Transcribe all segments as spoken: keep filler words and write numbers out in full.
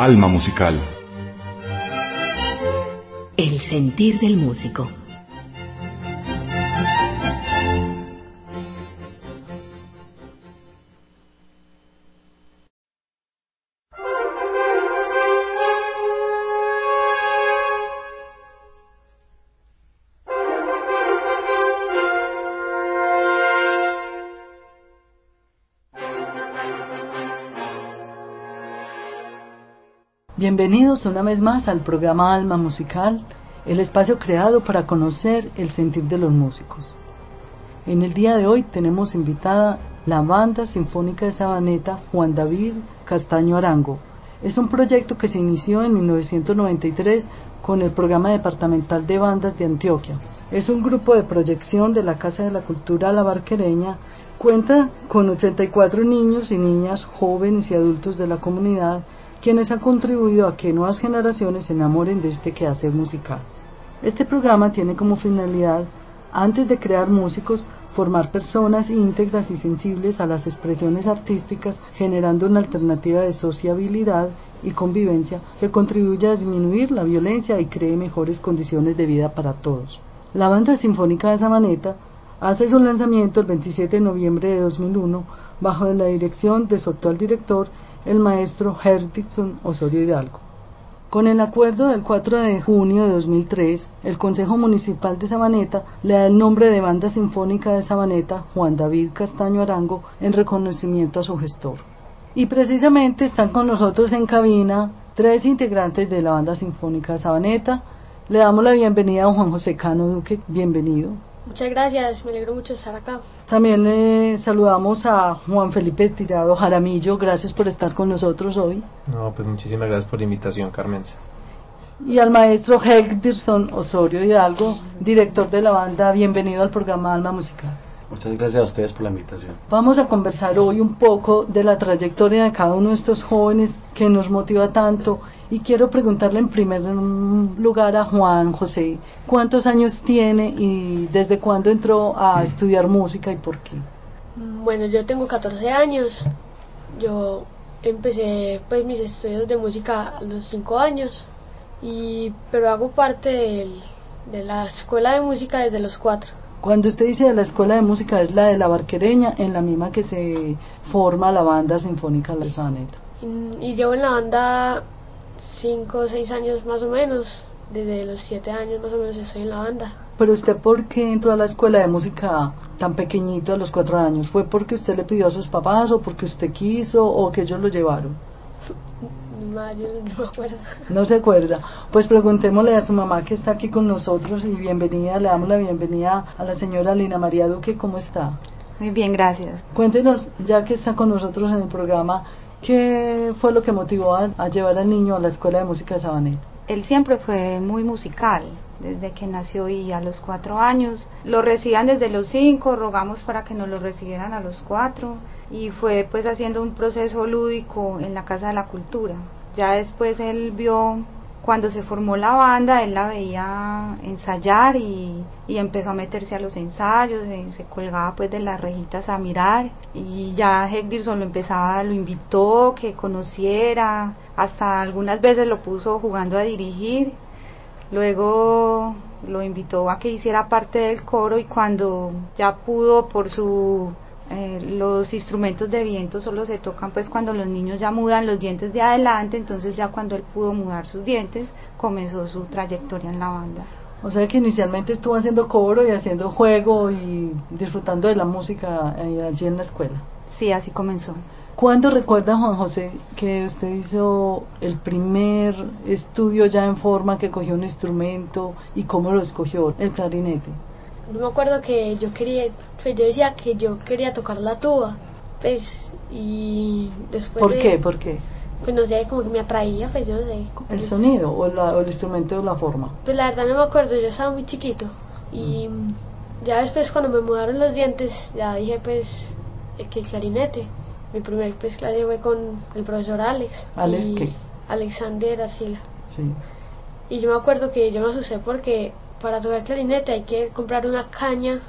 Alma Musical. El sentir del músico. Bienvenidos una vez más al programa Alma Musical, el espacio creado para conocer el sentir de los músicos. En el día de hoy tenemos invitada la Banda Sinfónica de Sabaneta Juan David Castaño Arango. Es un proyecto que se inició en mil novecientos noventa y tres con el Programa Departamental de Bandas de Antioquia. Es un grupo de proyección de la Casa de la Cultura La Barquereña. Cuenta con ochenta y cuatro niños y niñas, jóvenes y adultos de la comunidad, quienes han contribuido a que nuevas generaciones se enamoren de este quehacer musical. Este programa tiene como finalidad, antes de crear músicos, formar personas íntegras y sensibles a las expresiones artísticas, generando una alternativa de sociabilidad y convivencia que contribuya a disminuir la violencia y cree mejores condiciones de vida para todos. La Banda Sinfónica de Sabaneta hace su lanzamiento el veintisiete de noviembre de dos mil uno bajo la dirección de su actual director, el maestro Herdinson Osorio Hidalgo. Con el acuerdo del cuatro de junio de dos mil tres, el Consejo Municipal de Sabaneta le da el nombre de Banda Sinfónica de Sabaneta Juan David Castaño Arango en reconocimiento a su gestor. Y precisamente están con nosotros en cabina tres integrantes de la Banda Sinfónica de Sabaneta. Le damos la bienvenida a Juan José Cano Duque, bienvenido. Muchas gracias, me alegro mucho de estar acá. También le saludamos a Juan Felipe Tirado Jaramillo, gracias por estar con nosotros hoy. No, pues muchísimas gracias por la invitación, Carmenza. Y al maestro Herdinson Osorio Hidalgo, director de la banda, bienvenido al programa Alma Musical. Muchas gracias a ustedes por la invitación. Vamos a conversar hoy un poco de la trayectoria de cada uno de estos jóvenes que nos motiva tanto, y quiero preguntarle en primer lugar a Juan José, ¿cuántos años tiene y desde cuándo entró a estudiar música y por qué? Bueno, yo tengo catorce años, yo empecé pues mis estudios de música a los cinco años, y pero hago parte del, de la escuela de música desde los cuatro. Cuando usted dice de la escuela de música, es la de La Barquereña, en la misma que se forma la Banda Sinfónica de Sabaneta. Y, y llevo en la banda cinco o seis años más o menos, desde los siete años más o menos estoy en la banda. Pero usted, ¿por qué entró a la escuela de música tan pequeñito a los cuatro años? ¿Fue porque usted le pidió a sus papás o porque usted quiso o que ellos lo llevaron? No, yo no me acuerdo. No se acuerda. Pues preguntémosle a su mamá que está aquí con nosotros, y bienvenida, le damos la bienvenida a la señora Lina María Duque. ¿Cómo está? Muy bien, gracias. Cuéntenos, ya que está con nosotros en el programa, ¿qué fue lo que motivó a, a llevar al niño a la escuela de música de Sabaneta? Él siempre fue muy musical, desde que nació, y a los cuatro años lo recibían desde los cinco, rogamos para que nos lo recibieran a los cuatro, y fue pues haciendo un proceso lúdico en la Casa de la Cultura. Ya después él vio, cuando se formó la banda, él la veía ensayar y, y empezó a meterse a los ensayos, se, se colgaba pues de las rejitas a mirar, y ya Herdinson lo empezaba, lo invitó, que conociera, hasta algunas veces lo puso jugando a dirigir, luego lo invitó a que hiciera parte del coro, y cuando ya pudo por su... Eh, los instrumentos de viento solo se tocan pues cuando los niños ya mudan los dientes de adelante, entonces ya cuando él pudo mudar sus dientes comenzó su trayectoria en la banda. O sea que inicialmente estuvo haciendo coro y haciendo juego y disfrutando de la música eh, allí en la escuela. Sí, así comenzó. ¿Cuándo recuerda, Juan José, que usted hizo el primer estudio ya en forma, que cogió un instrumento, y cómo lo escogió, el clarinete? Yo me acuerdo que yo quería, pues yo decía que yo quería tocar la tuba, pues, y después ¿Por de, qué? ¿Por qué? Pues no sé, como que me atraía, pues yo no sé. ¿El sonido o, la, o el instrumento o la forma? Pues la verdad no me acuerdo, yo estaba muy chiquito, y mm. ya después cuando me mudaron los dientes, ya dije pues que el clarinete. Mi primer pues clase fue con el profesor Alex. ¿Alex y qué? Alexander Arcila. Sí. Y yo me acuerdo que yo me asusté porque para tocar clarinete hay que comprar una caña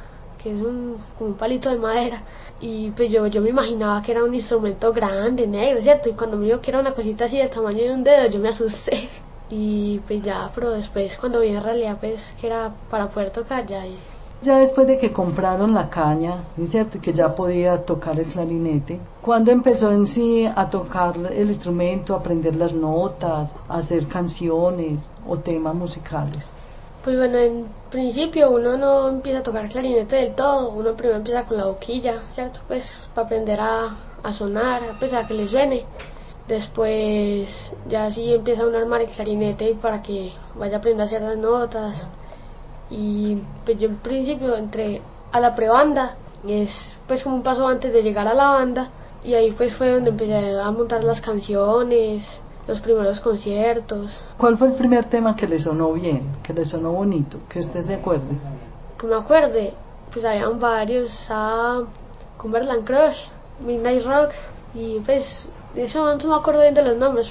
que es un, como un palito de madera, y pues yo, yo me imaginaba que era un instrumento grande, negro, ¿cierto? Y cuando me dijo que era una cosita así del tamaño de un dedo, yo me asusté, y pues ya, pero después cuando vi en realidad pues que era para poder tocar ya. Y... Ya después de que compraron la caña, ¿es cierto? Que ya podía tocar el clarinete, ¿cuándo empezó en sí a tocar el instrumento, a aprender las notas, a hacer canciones o temas musicales? Pues bueno, en principio uno no empieza a tocar clarinete del todo, uno primero empieza con la boquilla, ¿cierto? Pues para aprender a, a sonar, pues a que le suene. Después ya sí empieza uno a armar el clarinete y para que vaya aprendiendo a hacer las notas. Y pues yo en principio entré a la prebanda, es pues como un paso antes de llegar a la banda, y ahí pues fue donde empecé a montar las canciones, los primeros conciertos. ¿Cuál fue el primer tema que le sonó bien, que le sonó bonito, que usted se acuerde? Que me acuerde, pues habían varios, a Cumberland Crush, Midnight Rock, y pues eso no me acuerdo bien de los nombres.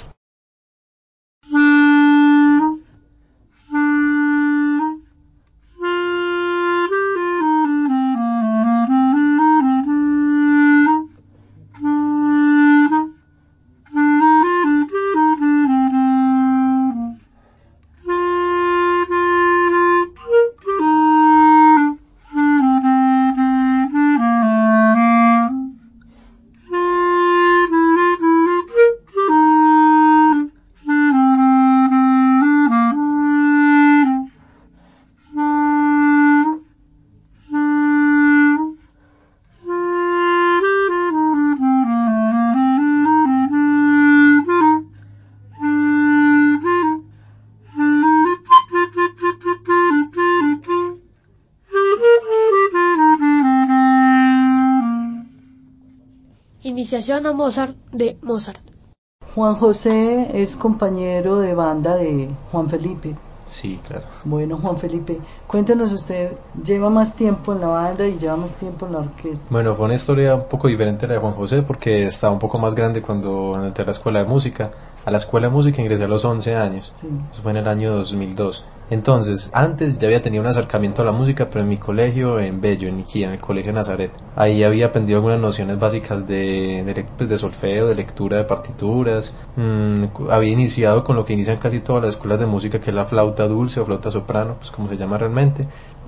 Iniciación a Mozart de Mozart. Juan José es compañero de banda de Juan Felipe. Sí, claro. Bueno, Juan Felipe, cuéntenos, usted lleva más tiempo en la banda y lleva más tiempo en la orquesta. Bueno, fue una historia un poco diferente a la de Juan José porque estaba un poco más grande cuando entré a la escuela de música. A la escuela de música ingresé a los once años, Sí. Eso fue en el año dos mil dos. Entonces, antes ya había tenido un acercamiento a la música, pero en mi colegio en Bello, en Niquía, en el colegio Nazaret. Ahí había aprendido algunas nociones básicas de, de, pues, de solfeo, de lectura de partituras. Mm, había iniciado con lo que inician casi todas las escuelas de música, que es la flauta dulce o flauta soprano, pues como se llama realmente.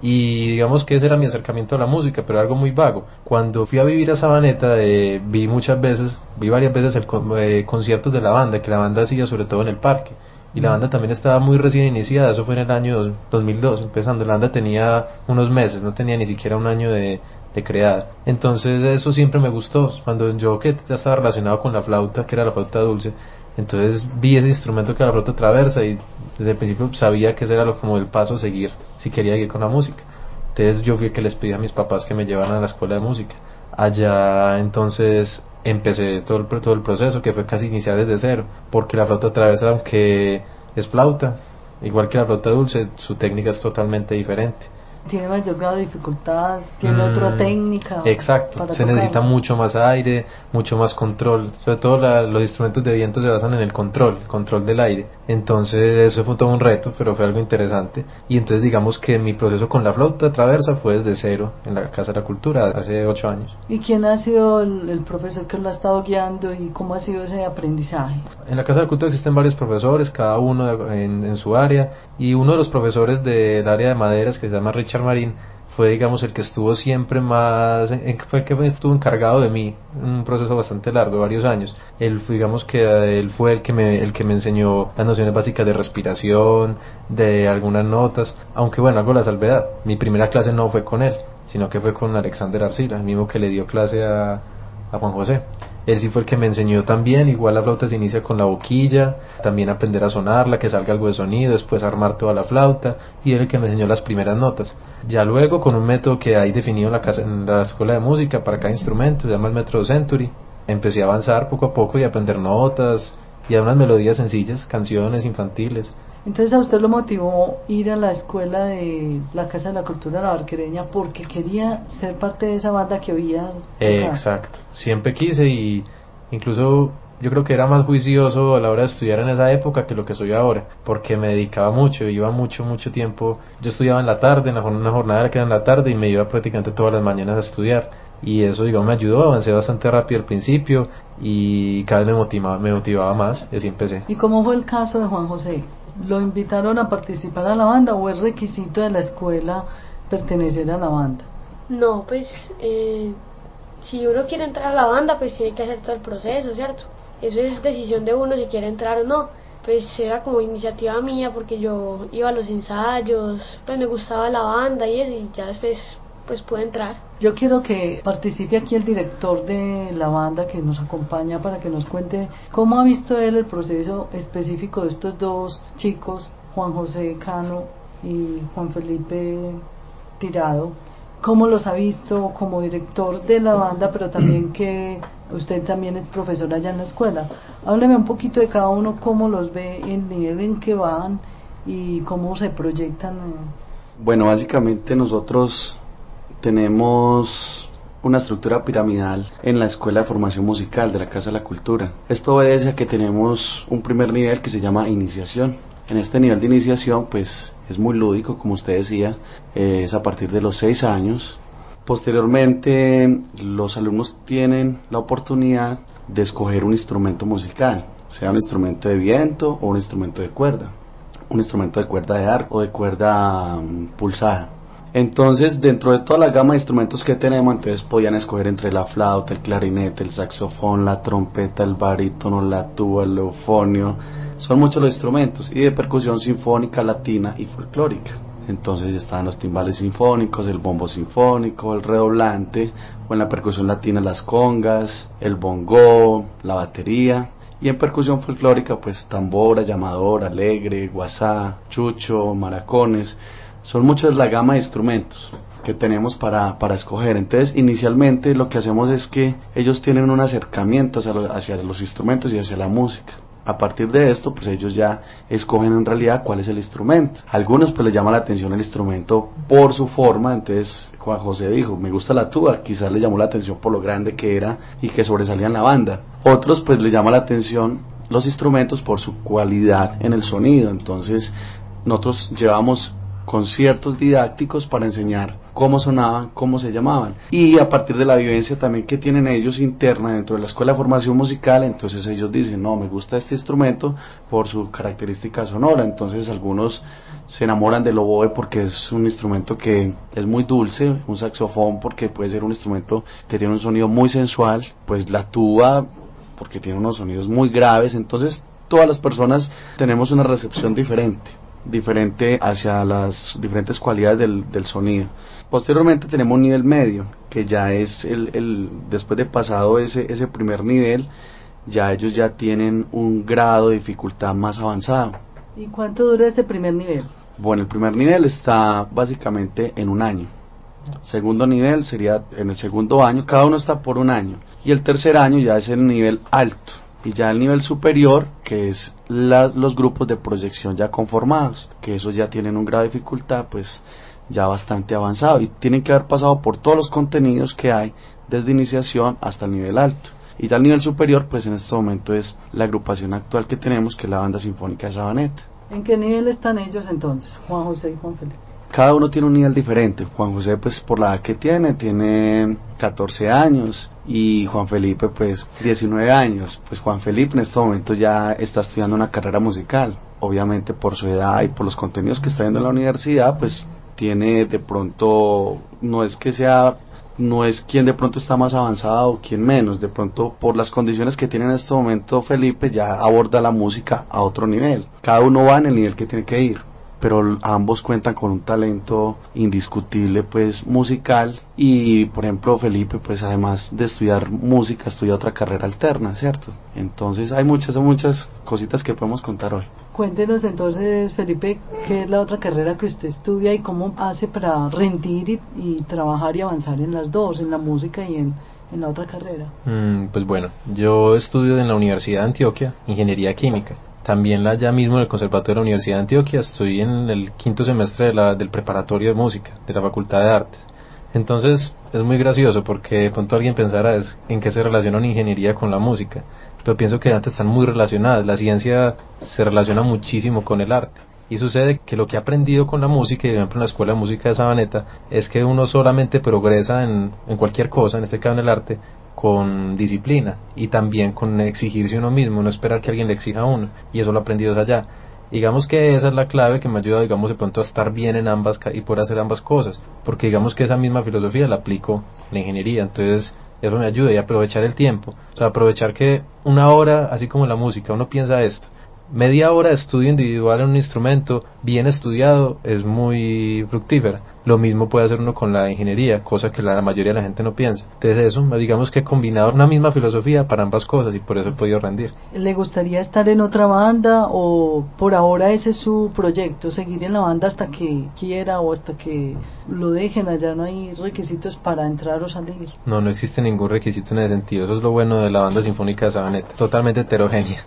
Y digamos que ese era mi acercamiento a la música, pero algo muy vago. Cuando fui a vivir a Sabaneta, eh, vi muchas veces, vi varias veces el, eh, conciertos de la banda, que la banda hacía sobre todo en el parque. Y la banda también estaba muy recién iniciada, eso fue en el año dos mil dos, empezando. La banda tenía unos meses, no tenía ni siquiera un año de, de creada. Entonces eso siempre me gustó, cuando yo que ya estaba relacionado con la flauta, que era la flauta dulce. Entonces vi ese instrumento que era la flauta traversa y desde el principio sabía que ese era lo, como el paso a seguir si quería ir con la música. Entonces yo fui el que les pedí a mis papás que me llevaran a la escuela de música. Allá entonces empecé todo el, todo el proceso, que fue casi iniciar desde cero, porque la flauta traversa, aunque es flauta, igual que la flauta dulce, su técnica es totalmente diferente. Tiene mayor grado de dificultad, tiene Mm, otra técnica. Exacto, para se tocarla. necesita mucho más aire, mucho más control. Sobre todo la, los instrumentos de viento se basan en el control, el control del aire. Entonces eso fue todo un reto, pero fue algo interesante. Y entonces digamos que mi proceso con la flauta traversa fue desde cero en la Casa de la Cultura hace ocho años. ¿Y quién ha sido el, el profesor que lo ha estado guiando y cómo ha sido ese aprendizaje? En la Casa de la Cultura existen varios profesores, cada uno en, en su área, y uno de los profesores del área de maderas, que se llama Richard Marín, fue digamos el que estuvo siempre más, fue el que estuvo encargado de mí, un proceso bastante largo, varios años. Él digamos que él fue el que me el que me enseñó las nociones básicas de respiración, de algunas notas, aunque bueno, algo la salvedad, mi primera clase no fue con él, sino que fue con Alexander Arcila, el mismo que le dio clase a, a Juan José. Él sí fue el que me enseñó también, igual la flauta se inicia con la boquilla, también aprender a sonarla, que salga algo de sonido, después armar toda la flauta, y él el que me enseñó las primeras notas. Ya luego con un método que hay definido en la, casa, en la escuela de música para cada instrumento, se llama el método Century, empecé a avanzar poco a poco y a aprender notas, y a unas melodías sencillas, canciones infantiles. Entonces a usted lo motivó ir a la escuela de la Casa de la Cultura La Barquereña porque quería ser parte de esa banda que oía tocar. Exacto, siempre quise, y incluso Yo creo que era más juicioso a la hora de estudiar en esa época que lo que soy ahora, porque me dedicaba mucho, iba mucho, mucho tiempo. Yo estudiaba en la tarde, en una jornada que era en la tarde, y me iba prácticamente todas las mañanas a estudiar. Y eso, digamos, me ayudó, avancé bastante rápido al principio y cada vez me motivaba, me motivaba más, y así empecé. ¿Y cómo fue el caso de Juan José? ¿Lo invitaron a participar a la banda o es requisito de la escuela pertenecer a la banda? No, pues eh, si uno quiere entrar a la banda, pues tiene que hacer todo el proceso, ¿cierto? Eso es decisión de uno si quiere entrar o no. Pues era como iniciativa mía porque yo iba a los ensayos, pues me gustaba la banda y eso, y ya después pues pude entrar. Yo quiero que participe aquí el director de la banda que nos acompaña para que nos cuente cómo ha visto él el proceso específico de estos dos chicos, Juan José Cano y Juan Felipe Tirado. Cómo los ha visto como director de la banda, pero también que usted también es profesor allá en la escuela. Hábleme un poquito de cada uno, cómo los ve, el nivel en que van y cómo se proyectan. Bueno, básicamente nosotros tenemos una estructura piramidal en la Escuela de Formación Musical de la Casa de la Cultura. Esto obedece a que tenemos un primer nivel que se llama iniciación. En este nivel de iniciación pues es muy lúdico, como usted decía, eh, es a partir de los seis años. Posteriormente los alumnos tienen la oportunidad de escoger un instrumento musical, sea un instrumento de viento o un instrumento de cuerda, un instrumento de cuerda de arco o de cuerda um, pulsada. Entonces, dentro de toda la gama de instrumentos que tenemos, entonces podían escoger entre la flauta, el clarinete, el saxofón, la trompeta, el barítono, la tuba, el eufonio. Son muchos los instrumentos, y de percusión sinfónica, latina y folclórica. Entonces están los timbales sinfónicos, el bombo sinfónico, el redoblante, o en la percusión latina las congas, el bongo, la batería. Y en percusión folclórica pues tambora, llamador, alegre, guasá, chucho, maracones. Son muchas la gama de instrumentos que tenemos para, para escoger. Entonces inicialmente lo que hacemos es que ellos tienen un acercamiento hacia, lo, hacia los instrumentos y hacia la música. A partir de esto pues ellos ya escogen en realidad cuál es el instrumento. A algunos pues les llama la atención el instrumento por su forma. Entonces Juan José dijo, me gusta la tuba, quizás le llamó la atención por lo grande que era y que sobresalía en la banda. Otros pues les llama la atención los instrumentos por su cualidad en el sonido. Entonces nosotros llevamos conciertos didácticos para enseñar cómo sonaban, cómo se llamaban, y a partir de la vivencia también que tienen ellos interna dentro de la Escuela de Formación Musical. Entonces ellos dicen, no, me gusta este instrumento por su característica sonora. Entonces algunos se enamoran del oboe porque es un instrumento que es muy dulce, un saxofón porque puede ser un instrumento que tiene un sonido muy sensual, pues la tuba porque tiene unos sonidos muy graves. Entonces todas las personas tenemos una recepción diferente diferente hacia las diferentes cualidades del, del sonido. Posteriormente tenemos un nivel medio, que ya es el, el después de pasado ese, ese primer nivel, ya ellos ya tienen un grado de dificultad más avanzado. ¿Y cuánto dura este primer nivel? Bueno, el primer nivel está básicamente en un año. Segundo nivel sería en el segundo año, cada uno está por un año. Y el tercer año ya es el nivel alto. Y ya el nivel superior, que es la, los grupos de proyección ya conformados, que esos ya tienen un grado de dificultad pues ya bastante avanzado y tienen que haber pasado por todos los contenidos que hay desde iniciación hasta el nivel alto. Y ya el nivel superior pues en este momento es la agrupación actual que tenemos, que es la Banda Sinfónica de Sabaneta. ¿En qué nivel están ellos entonces, Juan José y Juan Felipe? Cada uno tiene un nivel diferente. Juan José pues por la edad que tiene, tiene catorce años, y Juan Felipe pues diecinueve años. Pues Juan Felipe en este momento ya está estudiando una carrera musical. Obviamente por su edad y por los contenidos que está viendo en la universidad pues tiene de pronto, no es que sea, no es quien de pronto está más avanzado o quien menos, de pronto por las condiciones que tiene en este momento Felipe ya aborda la música a otro nivel. Cada uno va en el nivel que tiene que ir, pero ambos cuentan con un talento indiscutible pues musical. Y por ejemplo Felipe pues además de estudiar música estudia otra carrera alterna, ¿cierto? Entonces hay muchas muchas cositas que podemos contar hoy. Cuéntenos entonces, Felipe, qué es la otra carrera que usted estudia y cómo hace para rendir y, y trabajar y avanzar en las dos, en la música y en, en la otra carrera. Mm, pues bueno, yo estudio en la Universidad de Antioquia Ingeniería Química. También allá mismo en el Conservatorio de la Universidad de Antioquia estoy en el quinto semestre de la, del preparatorio de música de la Facultad de Artes. Entonces es muy gracioso porque de pronto alguien pensará es, en qué se relaciona una ingeniería con la música, pero pienso que antes están muy relacionadas. La ciencia se relaciona muchísimo con el arte. Y sucede que lo que he aprendido con la música, y por ejemplo en la Escuela de Música de Sabaneta, es que uno solamente progresa en, en cualquier cosa, en este caso en el arte, con disciplina y también con exigirse uno mismo, no esperar que alguien le exija a uno, y eso lo he aprendido desde allá. Digamos que esa es la clave que me ayuda, digamos, de pronto a estar bien en ambas y poder hacer ambas cosas, porque digamos que esa misma filosofía la aplico en la ingeniería, entonces eso me ayuda, y aprovechar el tiempo, o sea, aprovechar que una hora, así como la música, uno piensa esto, media hora de estudio individual en un instrumento bien estudiado es muy fructífera. Lo mismo puede hacer uno con la ingeniería, cosa que la mayoría de la gente no piensa. Entonces eso, digamos que he combinado una misma filosofía para ambas cosas y por eso he podido rendir. ¿Le gustaría estar en otra banda o por ahora ese es su proyecto, seguir en la banda hasta que quiera o hasta que lo dejen? Allá no hay requisitos para entrar o salir. No, no existe ningún requisito en ese sentido. Eso es lo bueno de la Banda Sinfónica de Sabaneta, totalmente heterogénea.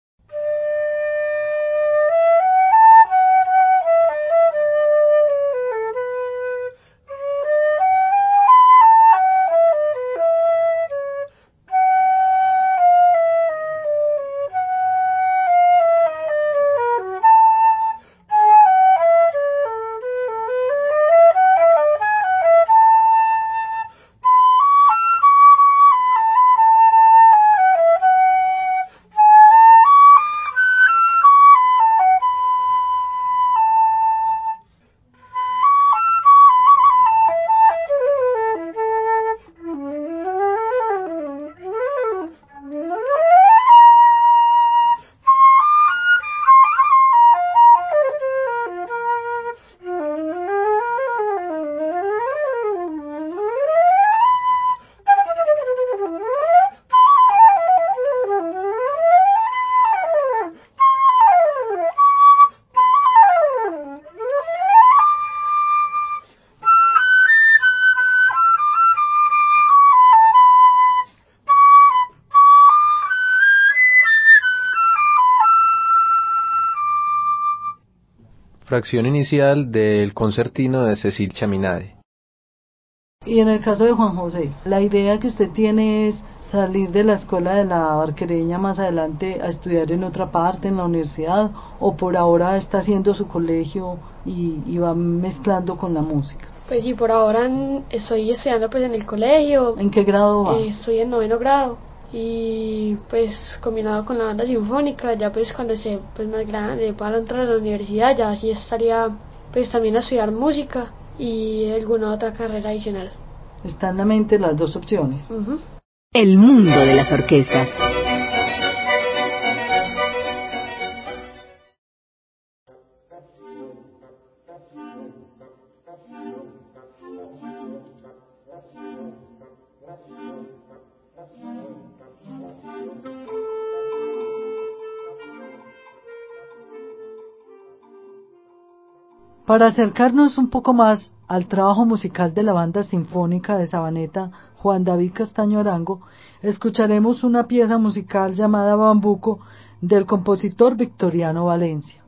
Fracción inicial del concertino de Cecil Chaminade. Y en el caso de Juan José, la idea que usted tiene es salir de la escuela de la Barquereña más adelante a estudiar en otra parte, en la universidad, o por ahora está haciendo su colegio y, y va mezclando con la música. Pues sí, por ahora estoy estudiando pues en el colegio. ¿En qué grado va? Eh, estoy en noveno grado y pues combinado con la banda sinfónica, ya pues cuando esté pues más grande para entrar a la universidad, ya sí estaría pues también a estudiar música y alguna otra carrera adicional. Está en la mente las dos opciones. Uh-huh. El mundo de las orquestas. Para acercarnos un poco más al trabajo musical de la Banda Sinfónica de Sabaneta Juan David Castaño Arango, escucharemos una pieza musical llamada Bambuco del compositor Victoriano Valencia.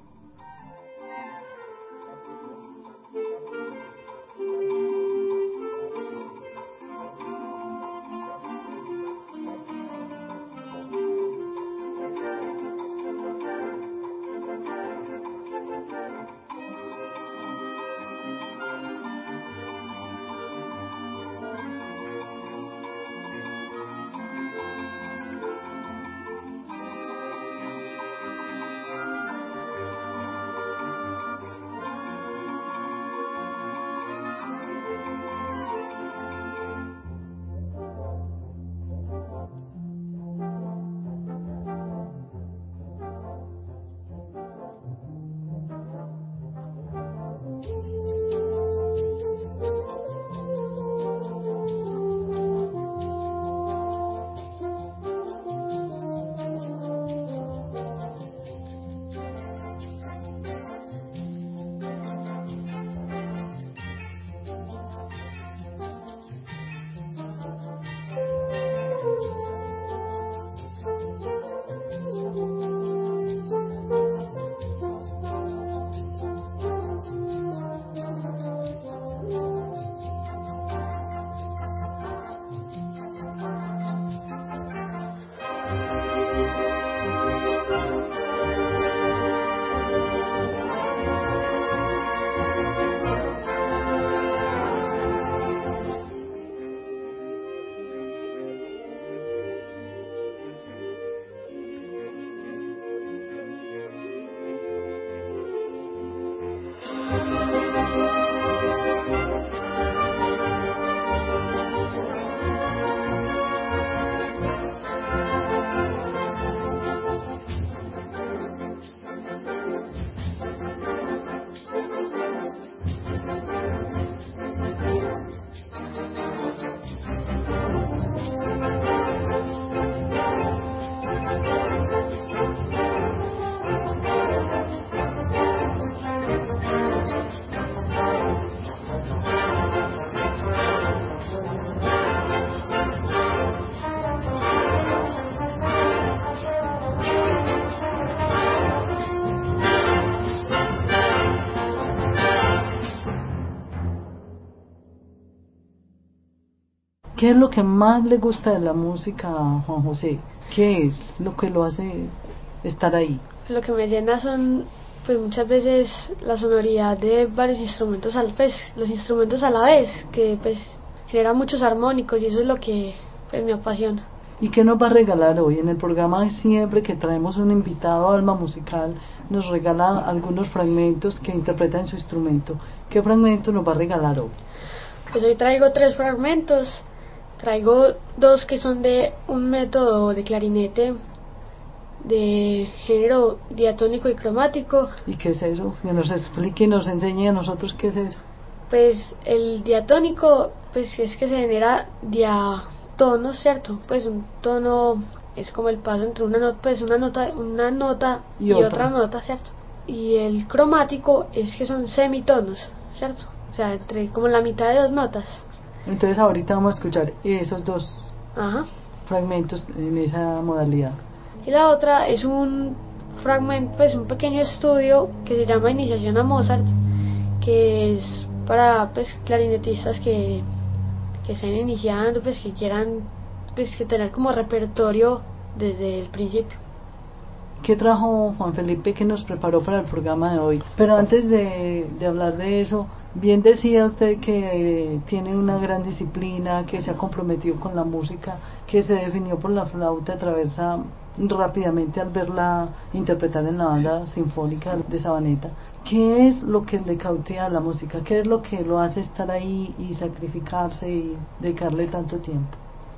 ¿Qué es lo que más le gusta de la música a Juan José? ¿Qué es lo que lo hace estar ahí? Lo que me llena son, pues muchas veces, la sonoridad de varios instrumentos al pues, los instrumentos a la vez, que pues genera muchos armónicos y eso es lo que pues me apasiona. ¿Y qué nos va a regalar hoy? En el programa siempre que traemos un invitado a Alma Musical nos regala algunos fragmentos que interpretan su instrumento. ¿Qué fragmento nos va a regalar hoy? Pues hoy traigo tres fragmentos. Traigo dos que son de un método de clarinete de género diatónico y cromático. ¿Y qué es eso? Que nos explique y nos enseñe a nosotros qué es eso. Pues el diatónico pues es que se genera diatonos, ¿cierto? Pues un tono es como el paso entre una nota, pues una nota, una nota y, y otra. otra nota, ¿cierto? Y el cromático es que son semitonos, ¿cierto? O sea, entre como la mitad de dos notas. Entonces ahorita vamos a escuchar esos dos Ajá. fragmentos en esa modalidad. Y la otra es un fragmento, pues un pequeño estudio que se llama Iniciación a Mozart, que es para pues clarinetistas que, que estén iniciando, pues que quieran pues que tener como repertorio desde el principio. ¿Qué trajo Juan Felipe que nos preparó para el programa de hoy? Pero antes de, de hablar de eso, bien decía usted que eh, tiene una gran disciplina, que se ha comprometido con la música, que se definió por la flauta traversa rápidamente al verla interpretar en la banda sinfónica de Sabaneta. ¿Qué es lo que le cautiva a la música? ¿Qué es lo que lo hace estar ahí y sacrificarse y dedicarle tanto tiempo?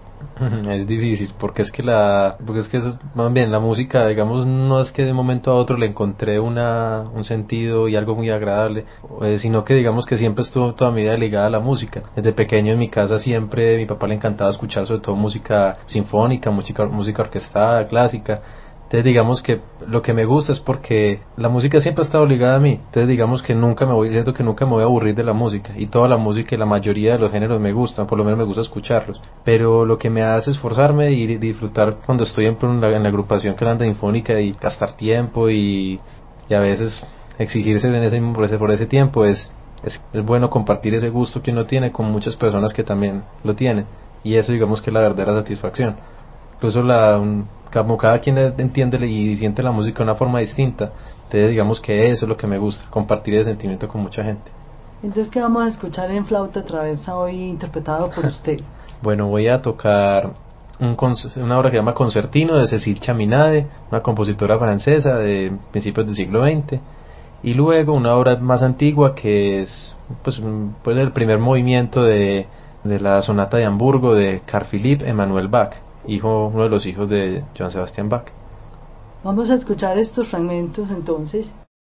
Es difícil porque es que la porque es que es, más bien la música, digamos, no es que de un momento a otro le encontré una un sentido y algo muy agradable, eh, sino que digamos que siempre estuvo toda mi vida ligada a la música. Desde pequeño en mi casa siempre mi papá le encantaba escuchar sobre todo música sinfónica, música música orquestada, clásica. Entonces digamos que lo que me gusta es porque la música siempre ha estado ligada a mí. Entonces digamos que nunca me voy, siento que nunca me voy a aburrir de la música. Y toda la música y la mayoría de los géneros me gustan, por lo menos me gusta escucharlos. Pero lo que me hace esforzarme y disfrutar cuando estoy en la, en la agrupación que anda sinfónica y gastar tiempo y, y a veces exigirse en ese, por, ese, por ese tiempo es, es, es bueno compartir ese gusto que uno tiene con muchas personas que también lo tienen. Y eso digamos que es la verdadera satisfacción. Incluso la... Un, como cada quien entiende y siente la música de una forma distinta, entonces digamos que eso es lo que me gusta, compartir ese sentimiento con mucha gente. Entonces, ¿qué vamos a escuchar en flauta traversa hoy interpretado por usted? Bueno, voy a tocar un, una obra que se llama Concertino de Cécile Chaminade, una compositora francesa de principios del siglo veinte, y luego una obra más antigua que es pues, pues el primer movimiento de, de la sonata de Hamburgo de Carl Philipp Emanuel Bach, hijo, uno de los hijos de Johann Sebastian Bach. Vamos a escuchar estos fragmentos entonces.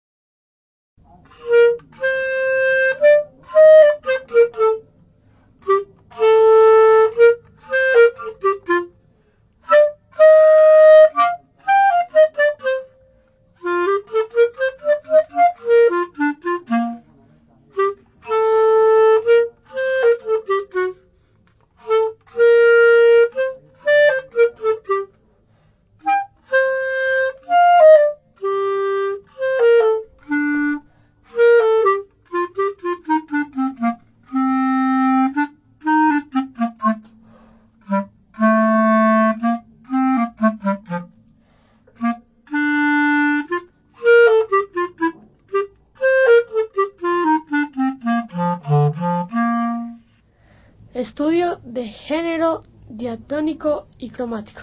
Estudio de género diatónico y cromático.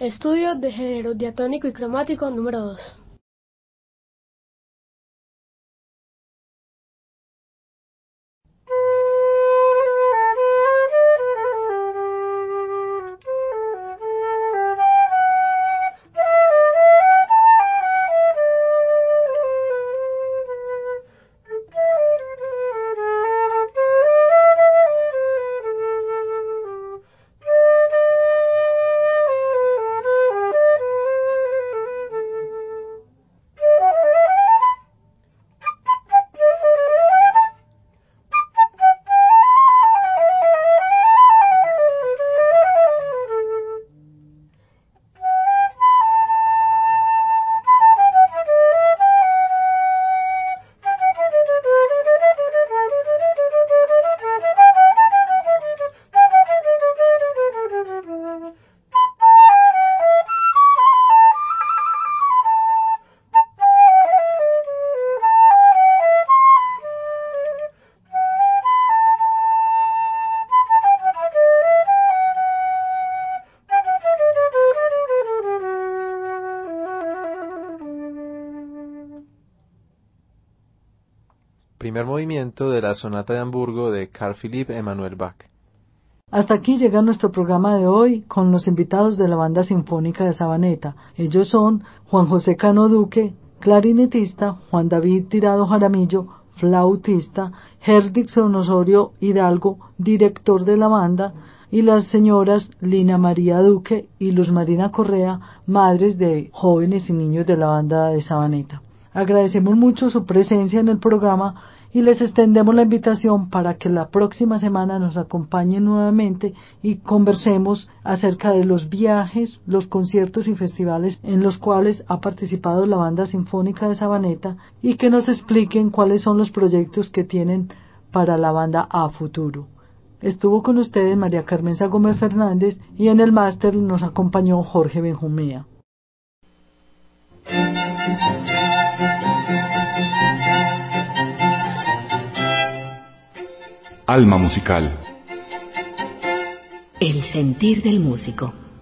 Estudio de género diatónico y cromático número dos. Primer movimiento de la Sonata de Hamburgo de Carl Philipp Emanuel Bach. Hasta aquí llega nuestro programa de hoy con los invitados de la Banda Sinfónica de Sabaneta. Ellos son Juan José Cano Duque, clarinetista, Juan David Tirado Jaramillo, flautista, Herdixon Osorio Hidalgo, director de la banda, y las señoras Lina María Duque y Luz Marina Correa, madres de jóvenes y niños de la Banda de Sabaneta. Agradecemos mucho su presencia en el programa y les extendemos la invitación para que la próxima semana nos acompañen nuevamente y conversemos acerca de los viajes, los conciertos y festivales en los cuales ha participado la Banda Sinfónica de Sabaneta y que nos expliquen cuáles son los proyectos que tienen para la banda a futuro. Estuvo con ustedes María Carmenza Gómez Fernández y en el máster nos acompañó Jorge Benjumea. Alma musical. El sentir del músico.